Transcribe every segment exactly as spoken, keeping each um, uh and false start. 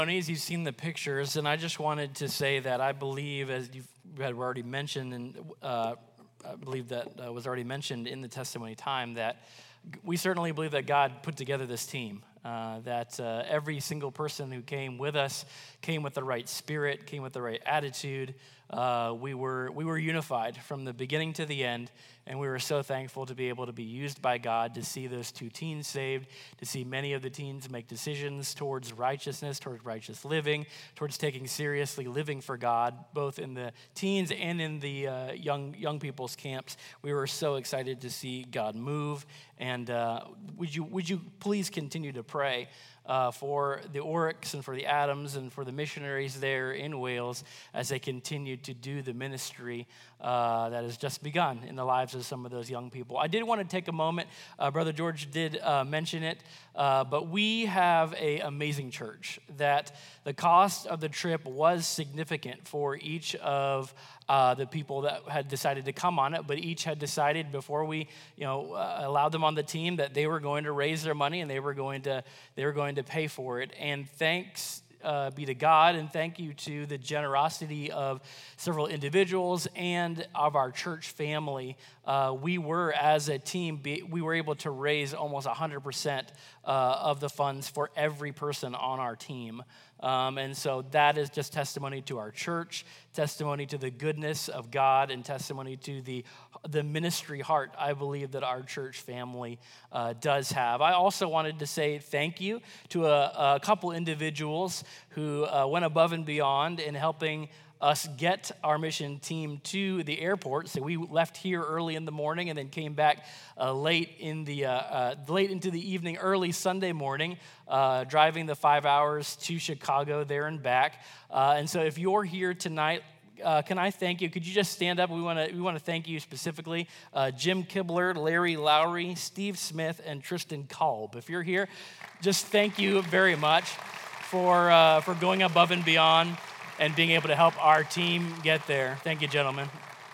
You've seen the pictures, and I just wanted to say that I believe, as you've had already mentioned, and uh, I believe that uh, was already mentioned in the testimony time, that we certainly believe that God put together this team, uh, that uh, every single person who came with us came with the right spirit, came with the right attitude. Uh, we were we were unified from the beginning to the end, and we were so thankful to be able to be used by God to see those two teens saved, to see many of the teens make decisions towards righteousness, towards righteous living, towards taking seriously living for God, both in the teens and in the uh, young young people's camps. We were so excited to see God move, and uh, would you would you please continue to pray Uh, for the Oryx and for the Adams and for the missionaries there in Wales as they continue to do the ministry uh, that has just begun in the lives of some of those young people. I did want to take a moment. Uh, Brother George did uh, mention it, uh, but we have an amazing church that the cost of the trip was significant for each of Uh, the people that had decided to come on it, but each had decided before we, you know, uh, allowed them on the team that they were going to raise their money and they were going to they were going to pay for it. And thanks uh, be to God, and thank you to the generosity of several individuals and of our church family. Uh, we were, as a team, be, we were able to raise almost one hundred percent uh, of the funds for every person on our team. Um, and so that is just testimony to our church, testimony to the goodness of God, and testimony to the the ministry heart I believe that our church family uh, does have. I also wanted to say thank you to a, a couple individuals who uh, went above and beyond in helping us get our mission team to the airport. So we left here early in the morning and then came back uh, late in the uh, uh, late into the evening, early Sunday morning, uh, driving the five hours to Chicago there and back. Uh, and so if you're here tonight, Uh, can I thank you? Could you just stand up? We want to we want to thank you specifically. Uh, Jim Kibler, Larry Lowry, Steve Smith, and Tristan Kolb. If you're here, just thank you very much for uh, for going above and beyond and being able to help our team get there. Thank you, gentlemen.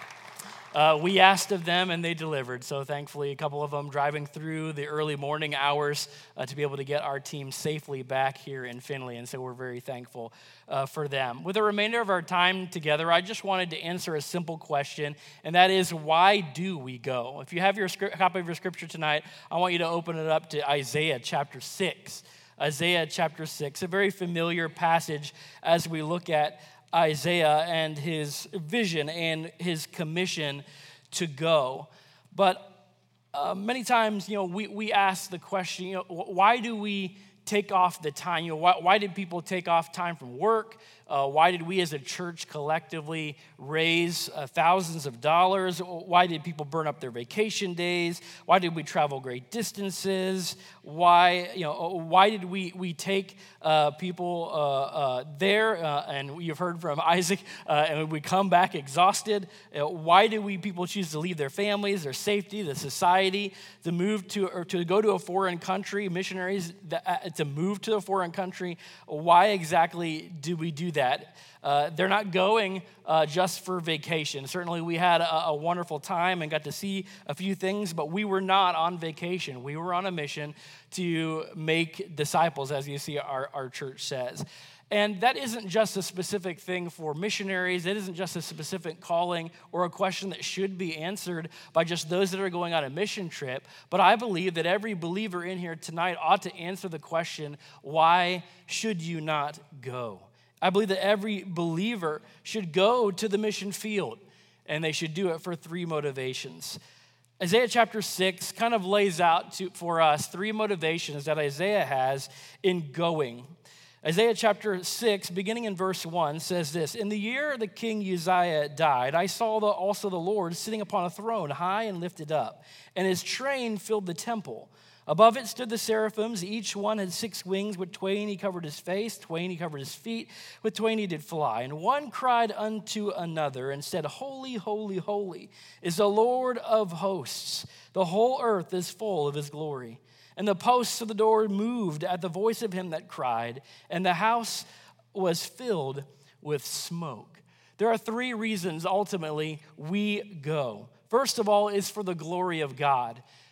Uh, we asked of them, and they delivered. So thankfully, a couple of them driving through the early morning hours uh, to be able to get our team safely back here in Findlay. And so we're very thankful uh, for them. With the remainder of our time together, I just wanted to answer a simple question, and that is, why do we go? If you have your script, copy of your scripture tonight, I want you to open it up to Isaiah chapter six. Isaiah chapter six, a very familiar passage as we look at Isaiah and his vision and his commission to go. But uh, many times, you know, we, we ask the question, you know, why do we take off the time? You know, why, why did people take off time from work? Uh, why did we as a church collectively raise uh, thousands of dollars? Why did people burn up their vacation days? Why did we travel great distances? Why, you know, why did we we take uh, people uh, uh, there? Uh, and you've heard from Isaac, uh, and we come back exhausted. Uh, why do we people choose to leave their families, their safety, the society, to move to or to go to a foreign country? Missionaries that, uh, to move to a foreign country. Why exactly do we do that? that. Uh, they're not going uh, just for vacation. Certainly we had a, a wonderful time and got to see a few things, but we were not on vacation. We were on a mission to make disciples, as you see our, our church says. And that isn't just a specific thing for missionaries. It isn't just a specific calling or a question that should be answered by just those that are going on a mission trip. But I believe that every believer in here tonight ought to answer the question, why should you not go? I believe that every believer should go to the mission field, and they should do it for three motivations. Isaiah chapter six kind of lays out to, for us three motivations that Isaiah has in going. Isaiah chapter six, beginning in verse one, says this: In the year the king Uzziah died, I saw the, also the Lord sitting upon a throne, high and lifted up, and his train filled the temple. Above it stood the seraphims. Each one had six wings. With twain he covered his face, twain he covered his feet, with twain he did fly. And one cried unto another and said, Holy, holy, holy is the Lord of hosts. The whole earth is full of his glory. And the posts of the door moved at the voice of him that cried, and the house was filled with smoke. There are three reasons ultimately we go. First of all is for the glory of God.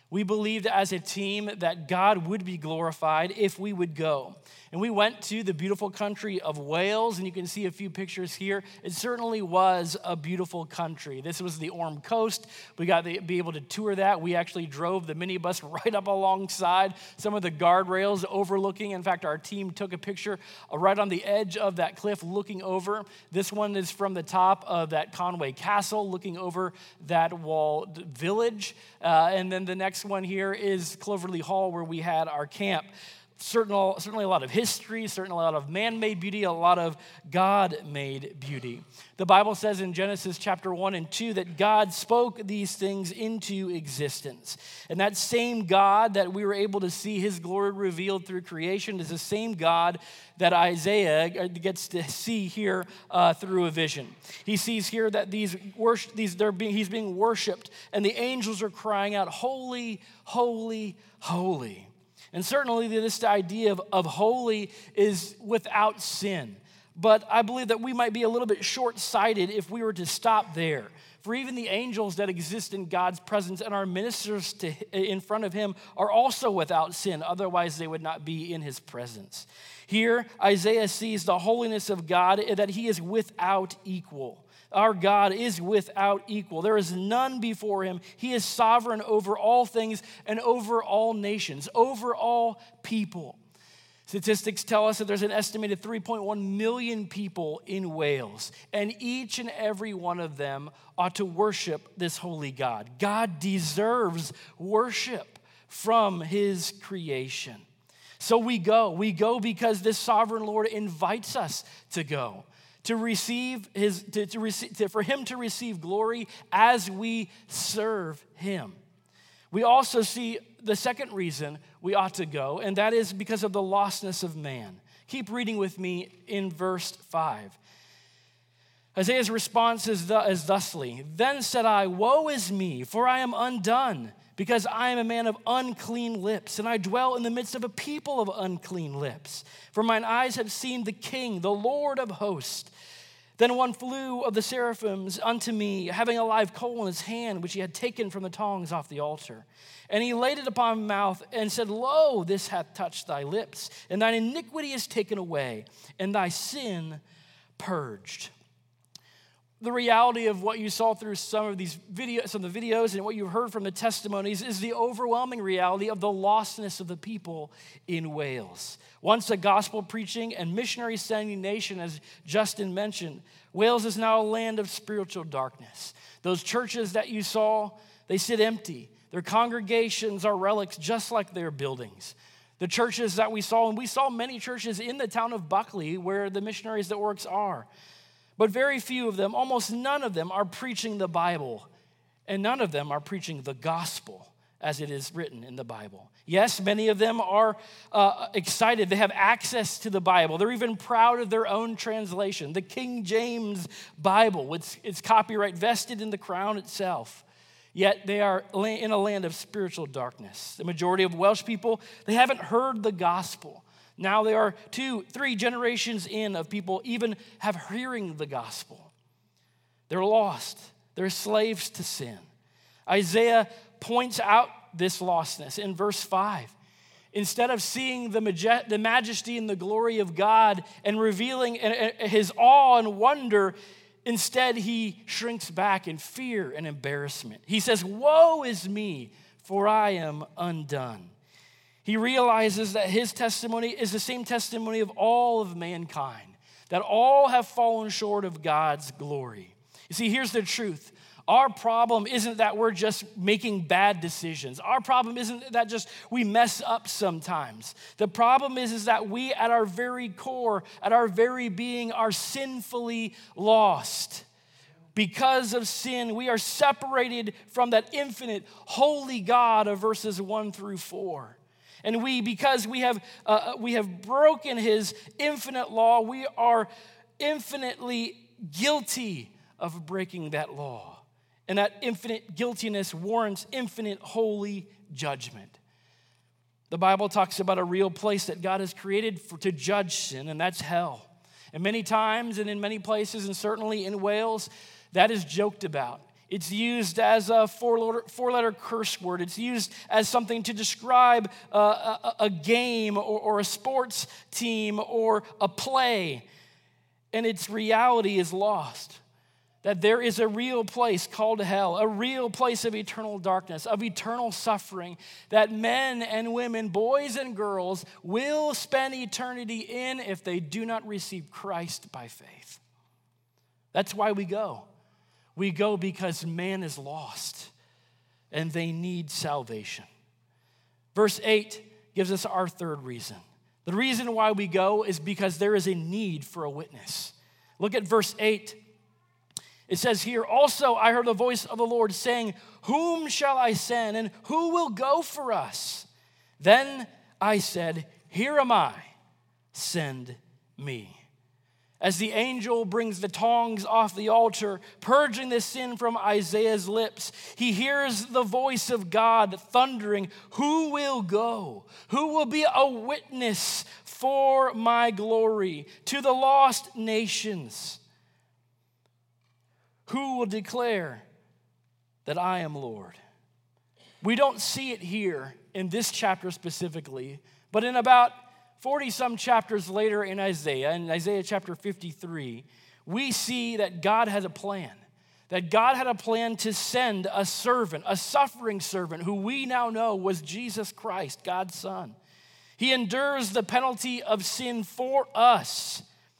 We believed as a team that God would be glorified if we would go. And we went to the beautiful country of Wales, and you can see a few pictures here. It certainly was a beautiful country. This was the Orme Coast. We got to be able to tour that. We actually drove the minibus right up alongside some of the guardrails overlooking. In fact, our team took a picture right on the edge of that cliff looking over. This one is from the top of that Conway Castle, looking over that walled village. Uh, and then the next one here is Cloverleigh Hall, where we had our camp. Certainly, certainly a lot of history, certainly a lot of man-made beauty, a lot of God-made beauty. The Bible says in Genesis chapter one and two that God spoke these things into existence. And that same God that we were able to see his glory revealed through creation is the same God that Isaiah gets to see here uh, through a vision. He sees here that these worship, these they're being, he's being worshipped, and the angels are crying out, "Holy, holy, holy." And certainly this idea of, of holy is without sin. But I believe that we might be a little bit short-sighted if we were to stop there. For even the angels that exist in God's presence and our ministers to, in front of him are also without sin. Otherwise, they would not be in his presence. Here, Isaiah sees the holiness of God, that he is without equal. Our God is without equal. There is none before him. He is sovereign over all things and over all nations, over all people. Statistics tell us that there's an estimated three point one million people in Wales, and each and every one of them ought to worship this holy God. God deserves worship from his creation. So we go. We go because this sovereign Lord invites us to go. To receive his, to, to receive, to, for him to receive glory as we serve him. We also see the second reason we ought to go, and that is because of the lostness of man. Keep reading with me in verse five. Isaiah's response is, the, is thusly, "Then said I, woe is me, for I am undone, because I am a man of unclean lips, and I dwell in the midst of a people of unclean lips. For mine eyes have seen the King, the Lord of hosts. Then one flew of the seraphims unto me, having a live coal in his hand, which he had taken from the tongs off the altar. And he laid it upon my mouth and said, Lo, this hath touched thy lips, and thine iniquity is taken away, and thy sin purged." The reality of what you saw through some of these videos, some of the videos, and what you heard from the testimonies is the overwhelming reality of the lostness of the people in Wales. Once a gospel preaching and missionary sending nation, as Justin mentioned, Wales is now a land of spiritual darkness. Those churches that you saw, they sit empty. Their congregations are relics just like their buildings. The churches that we saw, and we saw many churches in the town of Buckley where the Missionaries That Works are. But very few of them, almost none of them, are preaching the Bible. And none of them are preaching the gospel as it is written in the Bible. Yes, many of them are uh, excited. They have access to the Bible. They're even proud of their own translation, the King James Bible. It's, it's copyright vested in the crown itself. Yet they are in a land of spiritual darkness. The majority of Welsh people, they haven't heard the gospel. Now they are two, three generations in of people even have hearing the gospel. They're lost. They're slaves to sin. Isaiah points out this lostness in verse five. Instead of seeing the, maj- the majesty and the glory of God and revealing his awe and wonder, instead he shrinks back in fear and embarrassment. He says, "Woe is me, for I am undone." He realizes that his testimony is the same testimony of all of mankind, that all have fallen short of God's glory. You see, here's the truth. Our problem isn't that we're just making bad decisions. Our problem isn't that just we mess up sometimes. The problem is, is that we at our very core, at our very being, are sinfully lost. Because of sin, we are separated from that infinite, holy God of verses one through four. And we, because we have uh, we have broken his infinite law, we are infinitely guilty of breaking that law. And that infinite guiltiness warrants infinite holy judgment. The Bible talks about a real place that God has created for, to judge sin, and that's hell. And many times and in many places, and certainly in Wales, that is joked about. It's used as a four-letter, four-letter curse word. It's used as something to describe a, a, a game or, or a sports team or a play. And its reality is lost. That there is a real place called hell, a real place of eternal darkness, of eternal suffering, that men and women, boys and girls, will spend eternity in if they do not receive Christ by faith. That's why we go. We go because man is lost and they need salvation. Verse eight gives us our third reason. The reason why we go is because there is a need for a witness. Look at verse eight. It says here, also I heard the voice of the Lord saying, whom shall I send and who will go for us? Then I said, here am I, send me. As the angel brings the tongs off the altar, purging the sin from Isaiah's lips, he hears the voice of God thundering, who will go? Who will be a witness for my glory to the lost nations? Who will declare that I am Lord? We don't see it here in this chapter specifically, but in about forty-some chapters later in Isaiah, in Isaiah chapter fifty-three, we see that God has a plan. That God had a plan to send a servant, a suffering servant, who we now know was Jesus Christ, God's Son. He endures the penalty of sin for us.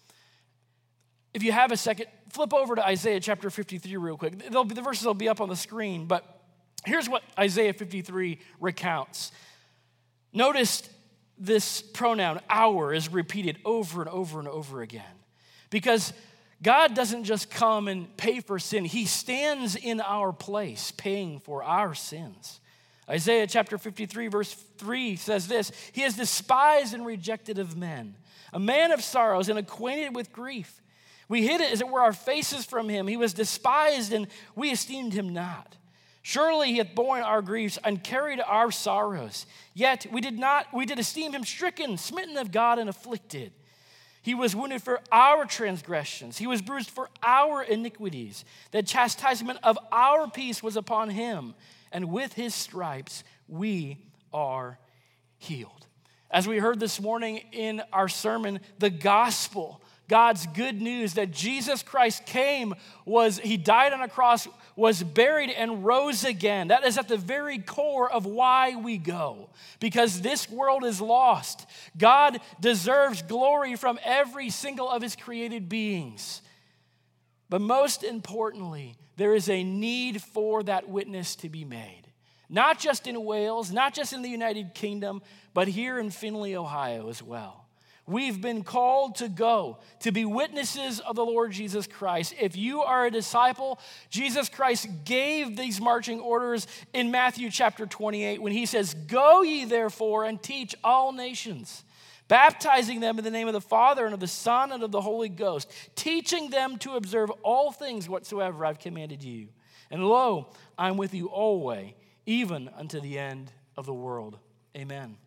If you have a second, flip over to Isaiah chapter fifty-three real quick. Be, the verses will be up on the screen, but here's what Isaiah fifty-three recounts. Notice this pronoun, our, is repeated over and over and over again. Because God doesn't just come and pay for sin. He stands in our place, paying for our sins. Isaiah chapter fifty-three, verse three says this, he is despised and rejected of men, a man of sorrows and acquainted with grief. We hid it as it were our faces from him. He was despised and we esteemed him not. Surely he hath borne our griefs and carried our sorrows. Yet we did not, we did esteem him stricken, smitten of God, and afflicted. He was wounded for our transgressions. He was bruised for our iniquities. The chastisement of our peace was upon him, and with his stripes we are healed. As we heard this morning in our sermon, the gospel, God's good news that Jesus Christ came, was he died on a cross, was buried, and rose again. That is at the very core of why we go. Because this world is lost. God deserves glory from every single of his created beings. But most importantly, there is a need for that witness to be made. Not just in Wales, not just in the United Kingdom, but here in Findlay, Ohio as well. We've been called to go, to be witnesses of the Lord Jesus Christ. If you are a disciple, Jesus Christ gave these marching orders in Matthew chapter twenty-eight when he says, go ye therefore and teach all nations, baptizing them in the name of the Father and of the Son and of the Holy Ghost, teaching them to observe all things whatsoever I've commanded you. And lo, I'm with you always, even unto the end of the world. Amen.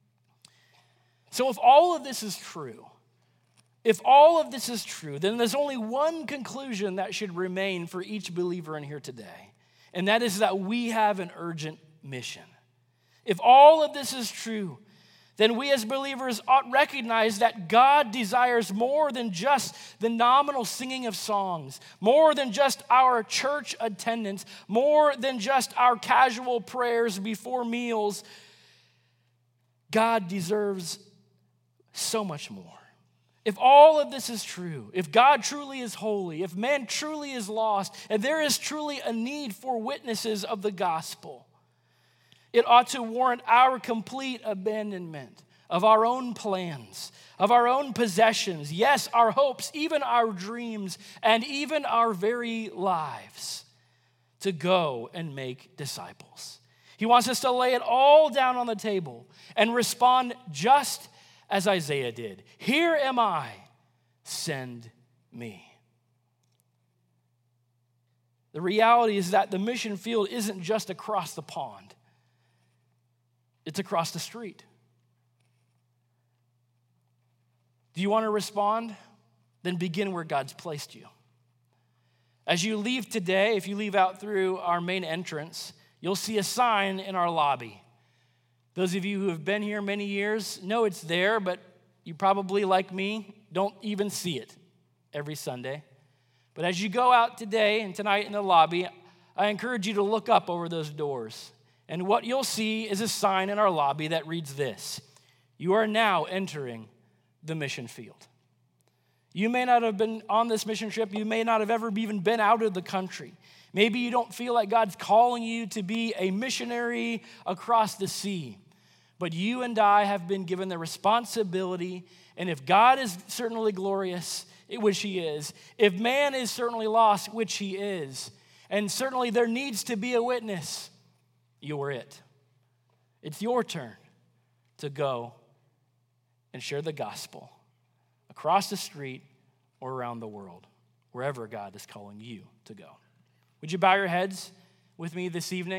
So if all of this is true, if all of this is true, then there's only one conclusion that should remain for each believer in here today, and that is that we have an urgent mission. If all of this is true, then we as believers ought recognize that God desires more than just the nominal singing of songs, more than just our church attendance, more than just our casual prayers before meals. God deserves so much more. If all of this is true, if God truly is holy, if man truly is lost, and there is truly a need for witnesses of the gospel, it ought to warrant our complete abandonment of our own plans, of our own possessions, yes, our hopes, even our dreams, and even our very lives, to go and make disciples. He wants us to lay it all down on the table and respond just as Isaiah did. Here am I, send me. The reality is that the mission field isn't just across the pond. It's across the street. Do you want to respond? Then begin where God's placed you. As you leave today, if you leave out through our main entrance, you'll see a sign in our lobby. Those of you who have been here many years know it's there, but you probably, like me, don't even see it every Sunday. But as you go out today and tonight in the lobby, I encourage you to look up over those doors. And what you'll see is a sign in our lobby that reads this: you are now entering the mission field. You may not have been on this mission trip. You may not have ever even been out of the country. Maybe you don't feel like God's calling you to be a missionary across the sea. But you and I have been given the responsibility, and if God is certainly glorious, which he is, if man is certainly lost, which he is, and certainly there needs to be a witness, you're it. It's your turn to go and share the gospel across the street or around the world, wherever God is calling you to go. Would you bow your heads with me this evening?